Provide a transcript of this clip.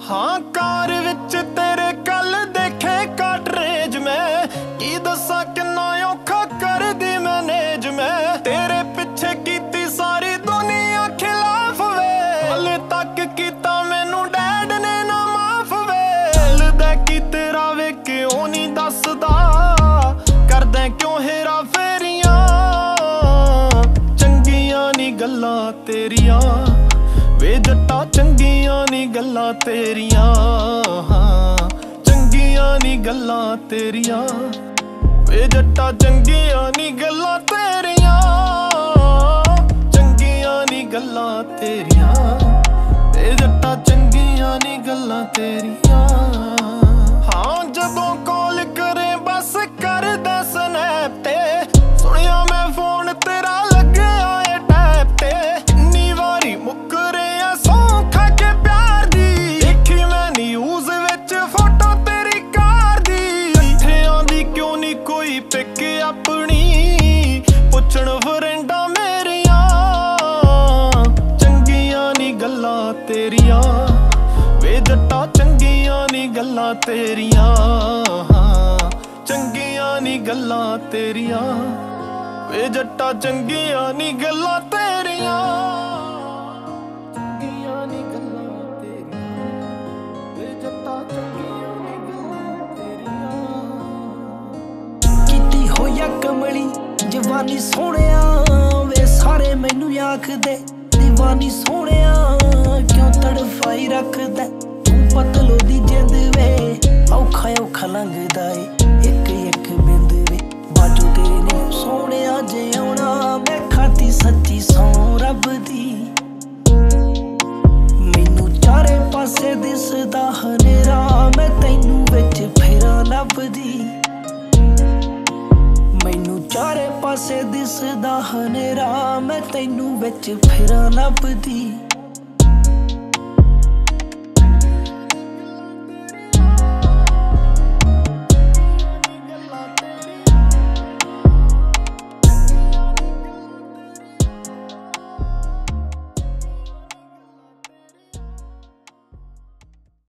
हाँ car which तेरे कल देखे काटरेज में की दसा किन्ना औखा कर दी मैनेज में तेरे पिछे कीती सारी दुनिया खिलाफ वे हले तक कीता मैनू डैड ने ना माफ वे दिल दा की तेरा वे क्यों नहीं दसदा करदे क्यों हेरा फेरियां चंगियां नी गल्लां तेरियां वे जट्टा चंगियां नी गल्लां तेरियां चंगियां नी गल्लां तेरियां वे जट्टा चंगियां नी गल्लां तेरियां चंगियां नी गल्लां तेरियां वे जट्टा चंगियां नी गल्लां तेरियां। हाँ जदों कॉल करे बस कर दे स्नैप ते सुनिया मैं फोन तेरा लगे आए टैप ते इन्नी वारी मुकरे अपनी पुछण फरेंडा मेरिया चंगियां नी गल्लां तेरियां वे जट्टा चंगियां नी गल्लां तेरियां चंगियां नी गल्लां तेरियां वे जट्टा चंगियां नी गल्लां तेरियां चंगियां नी गल्लां तेरियां वे जट्टा चंगियां नी गल्लां तेरियां। होया कमली जवानी सोहणिया वे सारे मैनू आखदे दीवानी सोहणिया क्यों तड़फाई रखदा तू पतलो दी जिंद वे औखा औखा लंघदा ए एक एक बिंद वे बाजू तेरे ने सोहणिया जे आउणा मैं खाती सच्ची सौ रब दी मैनू चारे पासे दिसदा हनेरा मैं तैनू विच फेरा लभदी मैनू चारे पासे दिसदा हनेरा मैं तैनू विच फेरा लभदी।